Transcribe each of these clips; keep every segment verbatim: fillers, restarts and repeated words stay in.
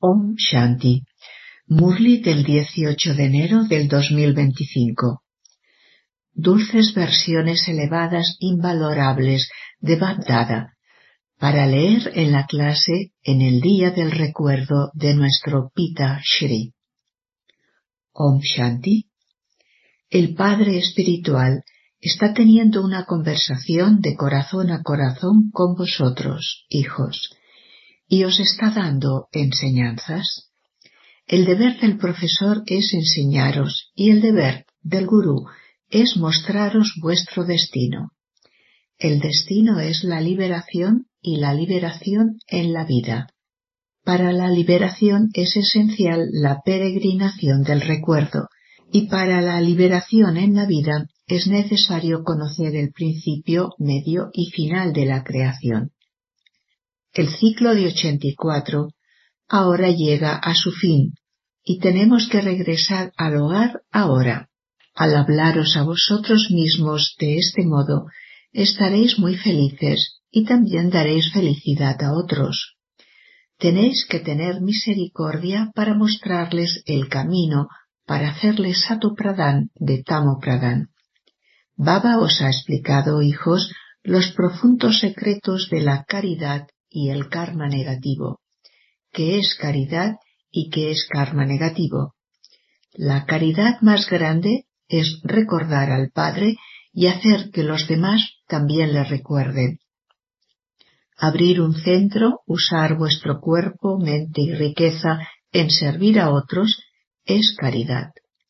Om Shanti. Murli del dieciocho de enero del dos mil veinticinco. Dulces versiones elevadas invalorables de Bab-Dada, para leer en la clase en el día del recuerdo de nuestro Pita Shri. Om Shanti. El Padre Espiritual está teniendo una conversación de corazón a corazón con vosotros, hijos, y os está dando enseñanzas. El deber del profesor es enseñaros y el deber del gurú es mostraros vuestro destino. El destino es la liberación y la liberación en la vida. Para la liberación es esencial la peregrinación del recuerdo y para la liberación en la vida es necesario conocer el principio, medio y final de la creación. El ciclo de ochenta y cuatro ahora llega a su fin y tenemos que regresar al hogar ahora. Al hablaros a vosotros mismos de este modo, estaréis muy felices y también daréis felicidad a otros. Tenéis que tener misericordia para mostrarles el camino para hacerles Sato Pradhan de Tamo Pradhan. Baba os ha explicado, hijos, los profundos secretos de la caridad y el karma negativo. ¿Qué es caridad y qué es karma negativo? La caridad más grande es recordar al Padre y hacer que los demás también le recuerden. Abrir un centro, usar vuestro cuerpo, mente y riqueza en servir a otros es caridad.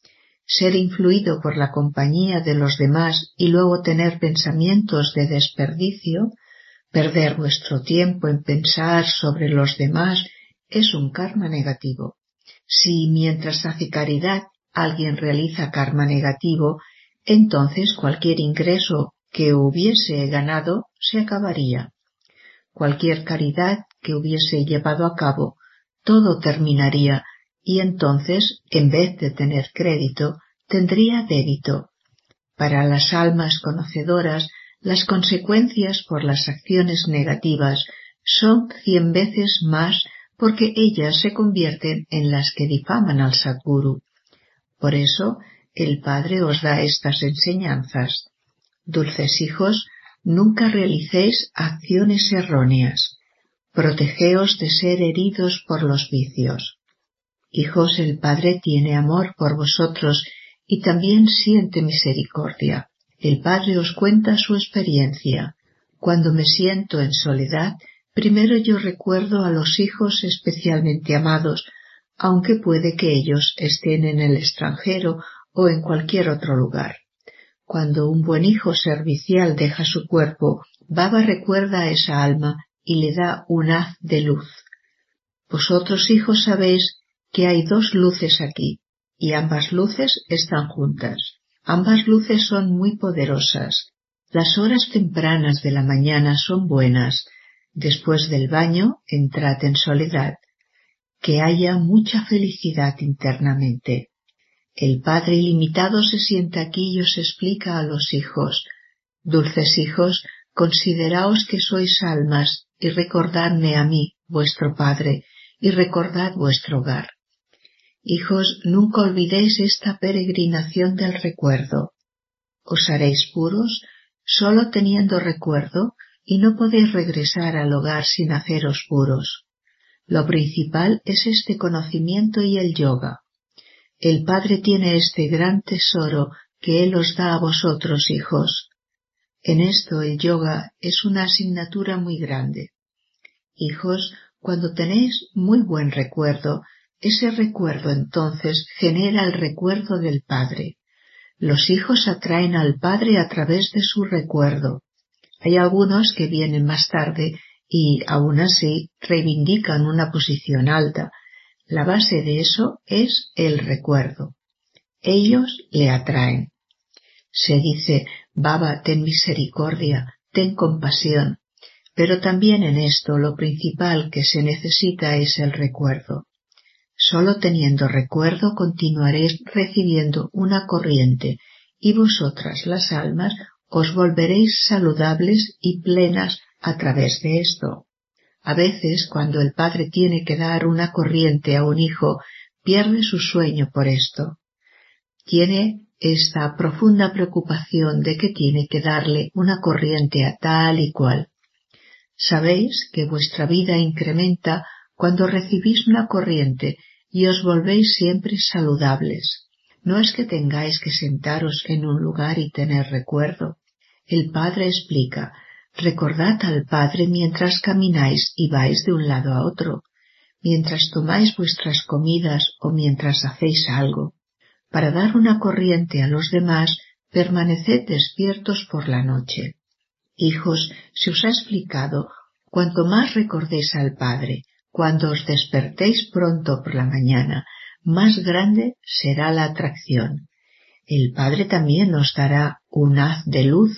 Ser influido por la compañía de los demás y luego tener pensamientos de desperdicio, perder vuestro tiempo en pensar sobre los demás, es un karma negativo. Si mientras hace caridad alguien realiza karma negativo, entonces cualquier ingreso que hubiese ganado se acabaría. Cualquier caridad que hubiese llevado a cabo, todo terminaría y entonces, en vez de tener crédito, tendría débito. Para las almas conocedoras, las consecuencias por las acciones negativas son cien veces más porque ellas se convierten en las que difaman al Sadguru. Por eso, el Padre os da estas enseñanzas. Dulces hijos, nunca realicéis acciones erróneas. Protegeos de ser heridos por los vicios. Hijos, el Padre tiene amor por vosotros y también siente misericordia. El Padre os cuenta su experiencia. Cuando me siento en soledad, primero yo recuerdo a los hijos especialmente amados, aunque puede que ellos estén en el extranjero o en cualquier otro lugar. Cuando un buen hijo servicial deja su cuerpo, Baba recuerda a esa alma y le da un haz de luz. Vosotros, hijos, sabéis que hay dos luces aquí, y ambas luces están juntas. Ambas luces son muy poderosas. Las horas tempranas de la mañana son buenas. Después del baño, entrad en soledad. Que haya mucha felicidad internamente. El Padre ilimitado se sienta aquí y os explica a los hijos. Dulces hijos, consideraos que sois almas y recordadme a mí, vuestro Padre, y recordad vuestro hogar. Hijos, nunca olvidéis esta peregrinación del recuerdo. Os haréis puros solo teniendo recuerdo y no podéis regresar al hogar sin haceros puros. Lo principal es este conocimiento y el yoga. El Padre tiene este gran tesoro que Él os da a vosotros, hijos. En esto el yoga es una asignatura muy grande. Hijos, cuando tenéis muy buen recuerdo, ese recuerdo entonces genera el recuerdo del Padre. Los hijos atraen al Padre a través de su recuerdo. Hay algunos que vienen más tarde y, aún así, reivindican una posición alta. La base de eso es el recuerdo. Ellos le atraen. Se dice, Baba, ten misericordia, ten compasión. Pero también en esto lo principal que se necesita es el recuerdo. Solo teniendo recuerdo continuaréis recibiendo una corriente y vosotras, las almas, os volveréis saludables y plenas a través de esto. A veces, cuando el padre tiene que dar una corriente a un hijo, pierde su sueño por esto. Tiene esta profunda preocupación de que tiene que darle una corriente a tal y cual. Sabéis que vuestra vida incrementa cuando recibís una corriente y os volvéis siempre saludables. No es que tengáis que sentaros en un lugar y tener recuerdo. El Padre explica: recordad al Padre mientras camináis y vais de un lado a otro, mientras tomáis vuestras comidas o mientras hacéis algo. Para dar una corriente a los demás, permaneced despiertos por la noche. Hijos, se os ha explicado, cuanto más recordéis al Padre, cuando os despertéis pronto por la mañana, más grande será la atracción. El Padre también nos dará un haz de luz.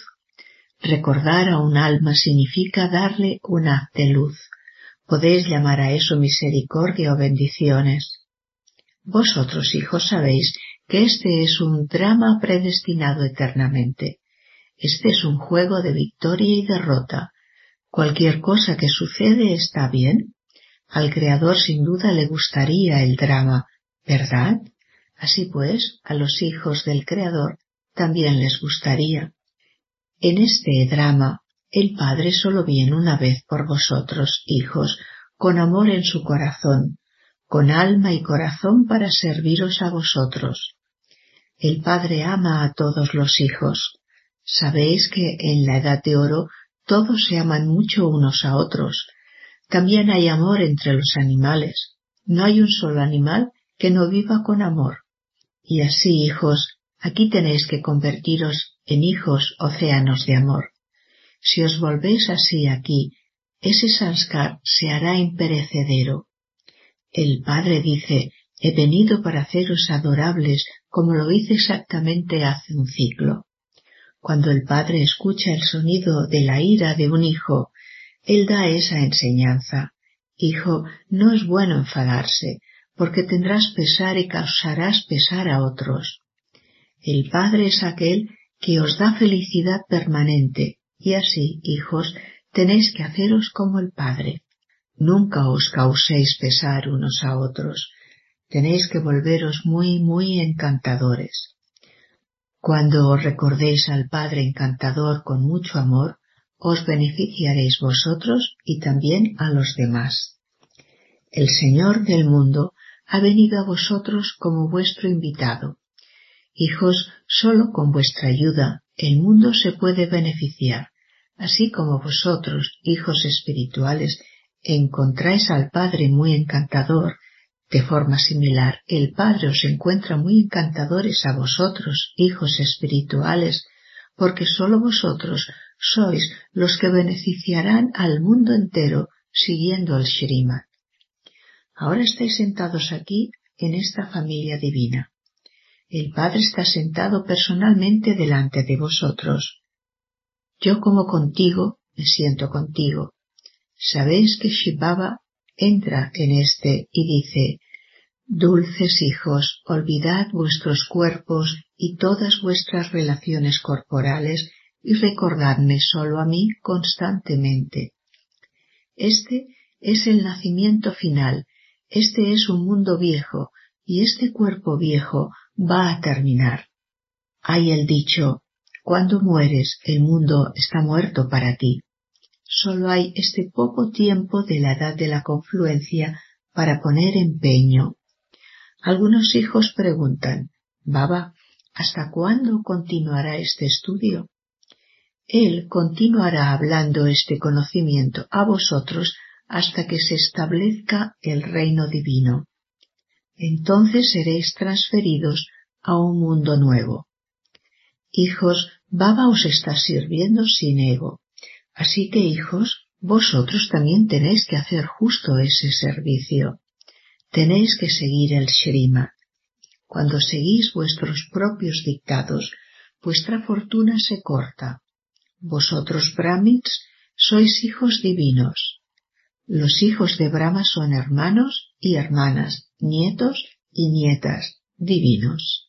Recordar a un alma significa darle un haz de luz. Podéis llamar a eso misericordia o bendiciones. Vosotros, hijos, sabéis que este es un drama predestinado eternamente. Este es un juego de victoria y derrota. Cualquier cosa que sucede está bien. Al Creador sin duda le gustaría el drama, ¿verdad? Así pues, a los hijos del Creador también les gustaría. En este drama, el Padre solo viene una vez por vosotros, hijos, con amor en su corazón, con alma y corazón para serviros a vosotros. El Padre ama a todos los hijos. Sabéis que en la Edad de Oro todos se aman mucho unos a otros. También hay amor entre los animales. No hay un solo animal que no viva con amor. Y así, hijos, aquí tenéis que convertiros en hijos océanos de amor. Si os volvéis así aquí, ese sanskar se hará imperecedero. El Padre dice: he venido para haceros adorables, como lo hice exactamente hace un ciclo. Cuando el Padre escucha el sonido de la ira de un hijo, Él da esa enseñanza: hijo, no es bueno enfadarse, porque tendrás pesar y causarás pesar a otros. El Padre es aquel que os da felicidad permanente, y así, hijos, tenéis que haceros como el Padre. Nunca os causéis pesar unos a otros. Tenéis que volveros muy, muy encantadores. Cuando os recordéis al Padre encantador con mucho amor, os beneficiaréis vosotros y también a los demás. El Señor del mundo ha venido a vosotros como vuestro invitado. Hijos, solo con vuestra ayuda el mundo se puede beneficiar, así como vosotros, hijos espirituales, encontráis al Padre muy encantador. De forma similar, el Padre os encuentra muy encantadores a vosotros, hijos espirituales, porque sólo vosotros sois los que beneficiarán al mundo entero siguiendo el Shrimad. Ahora estáis sentados aquí en esta familia divina. El Padre está sentado personalmente delante de vosotros. Yo como contigo, me siento contigo. Sabéis que Shiv Baba entra en este y dice: dulces hijos, olvidad vuestros cuerpos y todas vuestras relaciones corporales y recordadme solo a mí constantemente. Este es el nacimiento final, este es un mundo viejo y este cuerpo viejo va a terminar. Hay el dicho: cuando mueres el mundo está muerto para ti. Solo hay este poco tiempo de la edad de la confluencia para poner empeño. Algunos hijos preguntan: Baba, ¿hasta cuándo continuará este estudio? Él continuará hablando este conocimiento a vosotros hasta que se establezca el reino divino. Entonces seréis transferidos a un mundo nuevo. Hijos, Baba os está sirviendo sin ego. Así que, hijos, vosotros también tenéis que hacer justo ese servicio. Tenéis que seguir el Shrimad. Cuando seguís vuestros propios dictados, vuestra fortuna se corta. Vosotros, Brahmins, sois hijos divinos. Los hijos de Brahma son hermanos y hermanas, nietos y nietas divinos.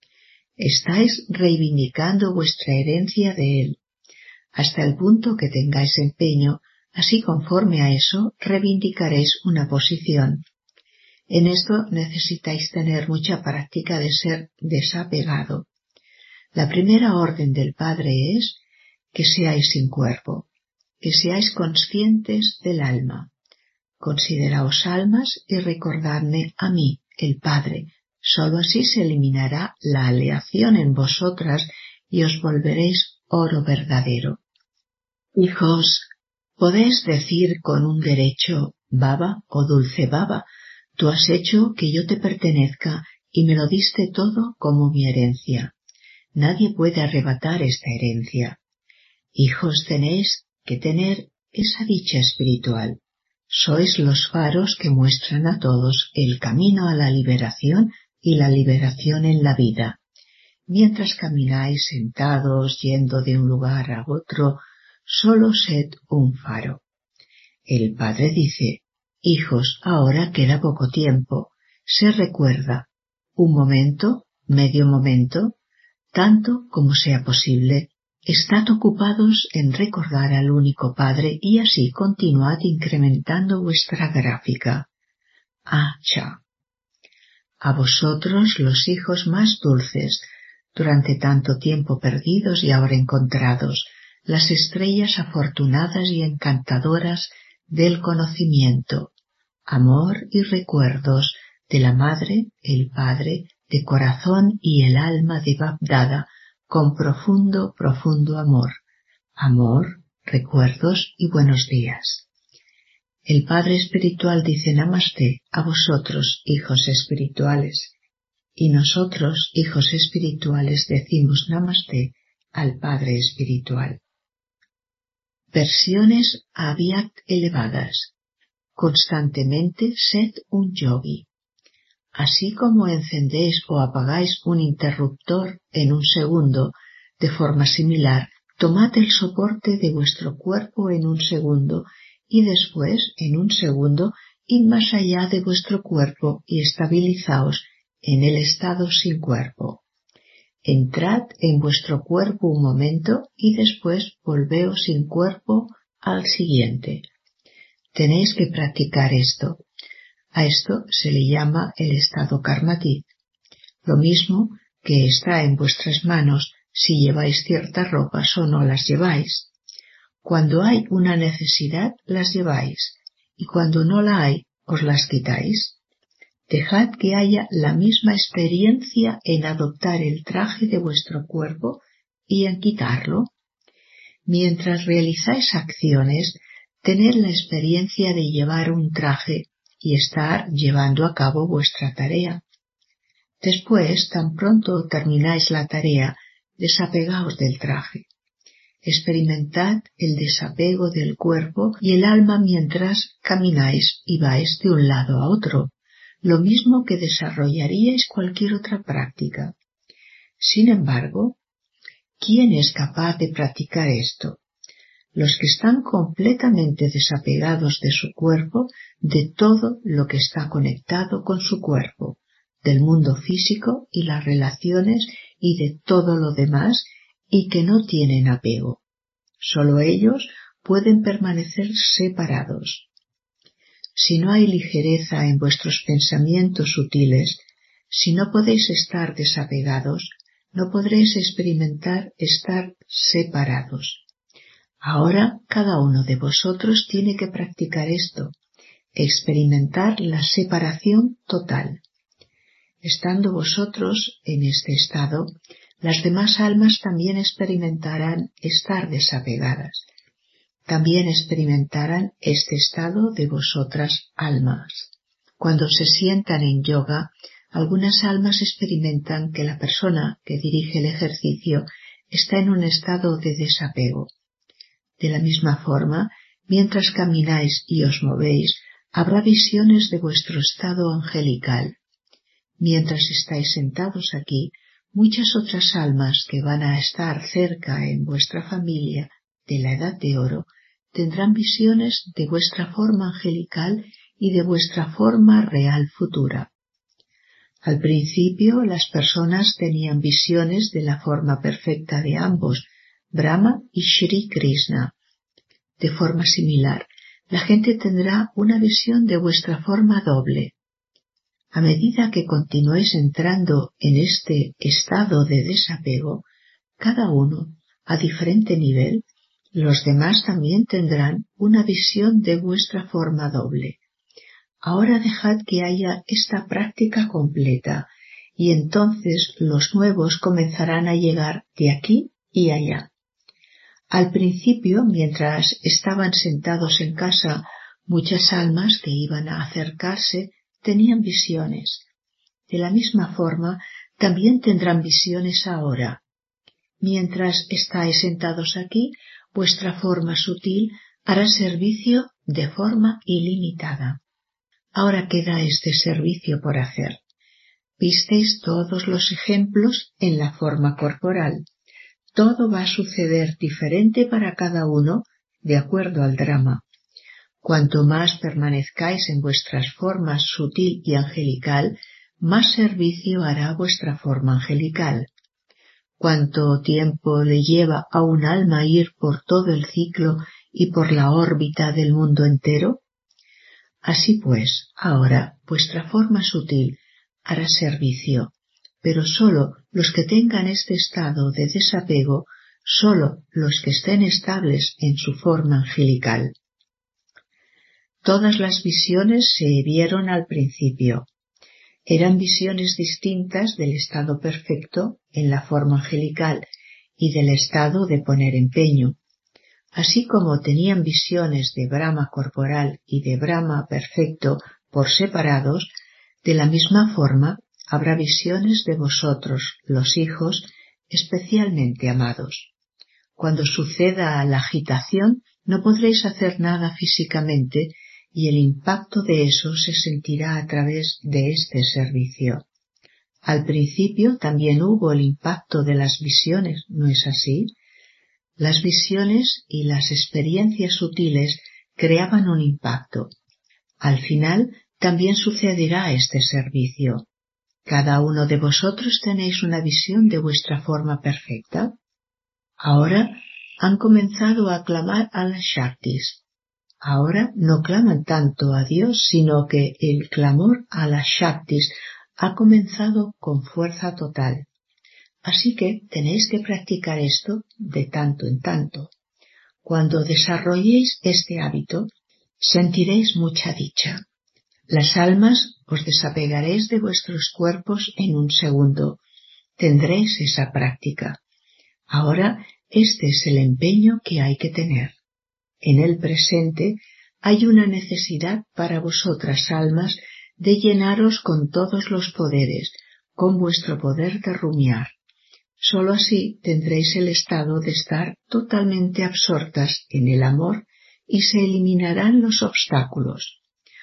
Estáis reivindicando vuestra herencia de él. Hasta el punto que tengáis empeño, Así, conforme a eso, reivindicaréis una posición. En esto necesitáis tener mucha práctica de ser desapegado. La primera orden del Padre es que seáis sin cuerpo, que seáis conscientes del alma. Consideraos almas y recordadme a mí, el Padre. Sólo así se eliminará la aleación en vosotras y os volveréis oro verdadero. Hijos, podéis decir con un derecho, Baba o dulce Baba, tú has hecho que yo te pertenezca y me lo diste todo como mi herencia. Nadie puede arrebatar esta herencia. Hijos, tenéis que tener esa dicha espiritual. Sois los faros que muestran a todos el camino a la liberación y la liberación en la vida. Mientras camináis sentados yendo de un lugar a otro, solo sed un faro. El Padre dice, hijos, ahora queda poco tiempo. Se recuerda, un momento, medio momento, tanto como sea posible. Estad ocupados en recordar al único Padre y así continuad incrementando vuestra gráfica. Acha. A vosotros, los hijos más dulces, durante tanto tiempo perdidos y ahora encontrados, las estrellas afortunadas y encantadoras del conocimiento, amor y recuerdos de la Madre, el Padre, de corazón y el alma de Bab-Dada, con profundo, profundo amor, amor, recuerdos y buenos días. El Padre Espiritual dice Namaste a vosotros, hijos espirituales, y nosotros, hijos espirituales, decimos Namaste al Padre Espiritual. Versiones Avyakt elevadas. Constantemente sed un yogi. Así como encendéis o apagáis un interruptor en un segundo, de forma similar, tomad el soporte de vuestro cuerpo en un segundo y después, en un segundo, id más allá de vuestro cuerpo y estabilizaos en el estado sin cuerpo. Entrad en vuestro cuerpo un momento y después volveos sin cuerpo al siguiente. Tenéis que practicar esto. A esto se le llama el estado karmatit. Lo mismo que está en vuestras manos si lleváis ciertas ropas o no las lleváis. Cuando hay una necesidad, las lleváis, y cuando no la hay, os las quitáis. Dejad que haya la misma experiencia en adoptar el traje de vuestro cuerpo y en quitarlo. Mientras realizáis acciones, tened la experiencia de llevar un traje y estar llevando a cabo vuestra tarea. Después, tan pronto termináis la tarea, desapegaos del traje. Experimentad el desapego del cuerpo y el alma mientras camináis y vais de un lado a otro, lo mismo que desarrollaríais cualquier otra práctica. Sin embargo, ¿quién es capaz de practicar esto? Los que están completamente desapegados de su cuerpo, de todo lo que está conectado con su cuerpo, del mundo físico y las relaciones y de todo lo demás, y que no tienen apego. Solo ellos pueden permanecer separados. Si no hay ligereza en vuestros pensamientos sutiles, si no podéis estar desapegados, no podréis experimentar estar separados. Ahora cada uno de vosotros tiene que practicar esto, experimentar la separación total. Estando vosotros en este estado, las demás almas también experimentarán estar desapegadas. También experimentarán este estado de vosotras almas. Cuando se sientan en yoga, algunas almas experimentan que la persona que dirige el ejercicio está en un estado de desapego. De la misma forma, mientras camináis y os movéis, habrá visiones de vuestro estado angelical. Mientras estáis sentados aquí, muchas otras almas que van a estar cerca en vuestra familia de la edad de oro tendrán visiones de vuestra forma angelical y de vuestra forma real futura. Al principio, las personas tenían visiones de la forma perfecta de ambos, Brahma y Shri Krishna. de forma similar, la gente tendrá una visión de vuestra forma doble. A medida que continuéis entrando en este estado de desapego, cada uno a diferente nivel, los demás también tendrán una visión de vuestra forma doble. Ahora dejad que haya esta práctica completa, y entonces los nuevos comenzarán a llegar de aquí y allá. Al principio, mientras estaban sentados en casa, muchas almas que iban a acercarse tenían visiones. De la misma forma, también tendrán visiones ahora. Mientras estáis sentados aquí, vuestra forma sutil hará servicio de forma ilimitada. Ahora queda este servicio por hacer. Visteis todos los ejemplos en la forma corporal. Todo va a suceder diferente para cada uno de acuerdo al drama. Cuanto más permanezcáis en vuestras formas sutil y angelical, más servicio hará vuestra forma angelical. Cuánto tiempo le lleva a un alma ir por todo el ciclo y por la órbita del mundo entero. Así pues, ahora vuestra forma sutil hará servicio, pero sólo los que tengan este estado de desapego, sólo los que estén estables en su forma angelical. Todas las visiones se vieron al principio. Eran visiones distintas del estado perfecto en la forma angelical y del estado de poner empeño. Así como tenían visiones de Brahma corporal y de Brahma perfecto por separados, de la misma forma habrá visiones de vosotros, los hijos, especialmente amados. Cuando suceda la agitación, no podréis hacer nada físicamente y el impacto de eso se sentirá a través de este servicio. Al principio también hubo el impacto de las visiones, ¿no es así? Las visiones y las experiencias sutiles creaban un impacto. Al final también sucederá este servicio. ¿Cada uno de vosotros tenéis una visión de vuestra forma perfecta? Ahora han comenzado a clamar a las Shaktis. Ahora no claman tanto a Dios, sino que el clamor a las Shaktis ha comenzado con fuerza total. Así que tenéis que practicar esto de tanto en tanto. Cuando desarrolléis este hábito, sentiréis mucha dicha. Las almas os desapegaréis de vuestros cuerpos en un segundo. Tendréis esa práctica. Ahora este es el empeño que hay que tener. En el presente hay una necesidad para vosotras almas de llenaros con todos los poderes, con vuestro poder de rumiar. Sólo así tendréis el estado de estar totalmente absortas en el amor y se eliminarán los obstáculos.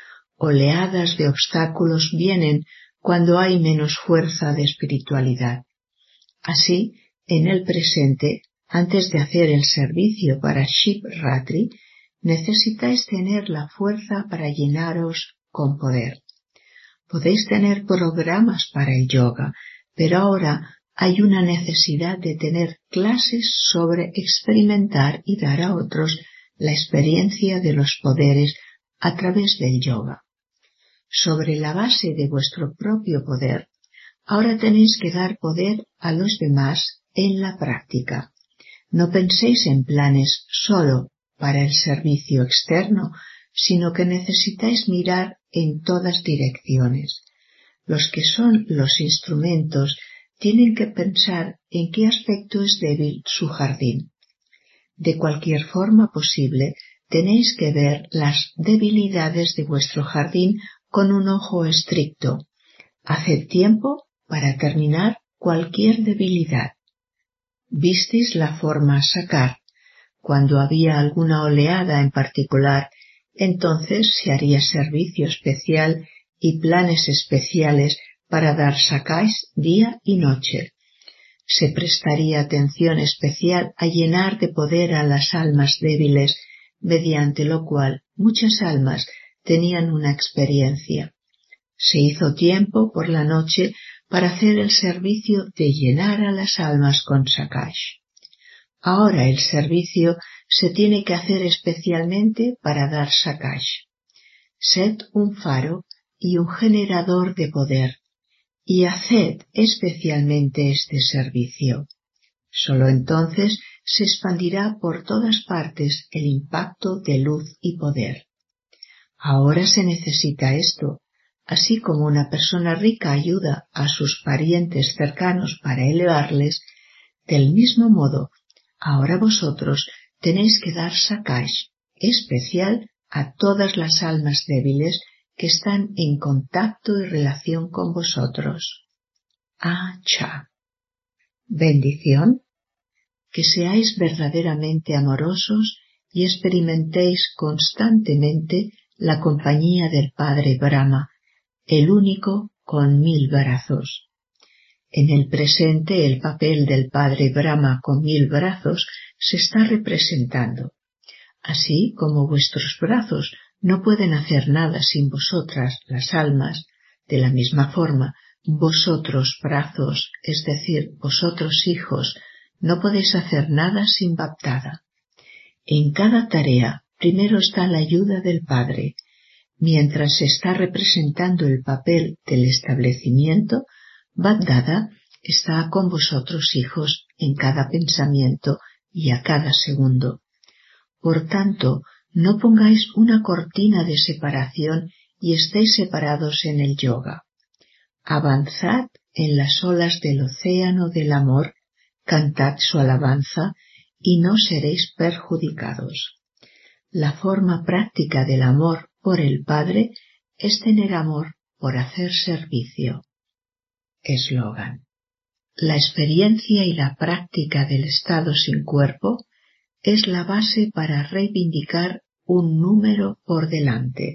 Oleadas de obstáculos vienen cuando hay menos fuerza de espiritualidad. Así, en el presente, antes de hacer el servicio para Shiv Ratri, necesitáis tener la fuerza para llenaros con poder. Podéis tener programas para el yoga, pero ahora hay una necesidad de tener clases sobre experimentar y dar a otros la experiencia de los poderes a través del yoga. Sobre la base de vuestro propio poder, ahora tenéis que dar poder a los demás en la práctica. No penséis en planes solo para el servicio externo, sino que necesitáis mirar en todas direcciones. Los que son los instrumentos tienen que pensar en qué aspecto es débil su jardín. De cualquier forma posible, tenéis que ver las debilidades de vuestro jardín con un ojo estricto. Haced tiempo para terminar cualquier debilidad. Visteis la forma sacar. Cuando había alguna oleada en particular, entonces se haría servicio especial y planes especiales para dar sakais día y noche. Se prestaría atención especial a llenar de poder a las almas débiles, mediante lo cual muchas almas tenían una experiencia. Se hizo tiempo por la noche para hacer el servicio de llenar a las almas con sakais. Ahora el servicio se tiene que hacer especialmente para dar Sakash. Sed un faro y un generador de poder, y haced especialmente este servicio. Solo entonces se expandirá por todas partes el impacto de luz y poder. Ahora se necesita esto, así como una persona rica ayuda a sus parientes cercanos para elevarles, del mismo modo, ahora vosotros tenéis que dar Sakash especial a todas las almas débiles que están en contacto y relación con vosotros. Acha. Bendición. Que seáis verdaderamente amorosos y experimentéis constantemente la compañía del Padre Brahma, el único con mil brazos. En el presente el papel del Padre Brahma con mil brazos se está representando. Así como vuestros brazos no pueden hacer nada sin vosotras, las almas, de la misma forma, vosotros brazos, es decir, vosotros hijos, no podéis hacer nada sin Bapdada. En cada tarea, primero está la ayuda del Padre. Mientras se está representando el papel del establecimiento, Bapdada está con vosotros hijos en cada pensamiento y a cada segundo. Por tanto, no pongáis una cortina de separación y estéis separados en el yoga. Avanzad en las olas del océano del amor, cantad su alabanza y no seréis perjudicados. La forma práctica del amor por el Padre es tener amor por hacer servicio. Eslogan. La experiencia y la práctica del estado sin cuerpo es la base para reivindicar un número por delante.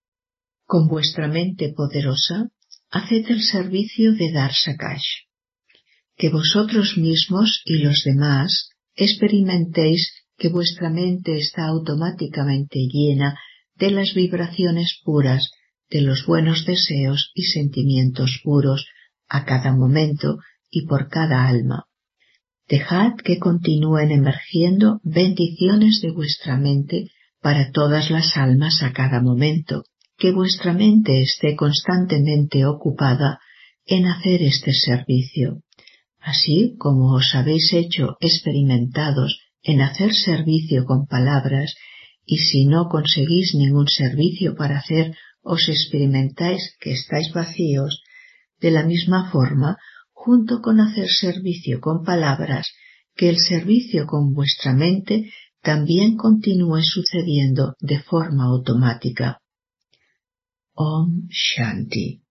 Con vuestra mente poderosa, haced el servicio de dar Sakash. Que vosotros mismos y los demás experimentéis que vuestra mente está automáticamente llena de las vibraciones puras, de los buenos deseos y sentimientos puros a cada momento y por cada alma. Dejad que continúen emergiendo bendiciones de vuestra mente para todas las almas a cada momento, que vuestra mente esté constantemente ocupada en hacer este servicio. Así como os habéis hecho experimentados en hacer servicio con palabras, y si no conseguís ningún servicio para hacer, os experimentáis que estáis vacíos, de la misma forma, junto con hacer servicio con palabras, que el servicio con vuestra mente también continúe sucediendo de forma automática. Om Shanti.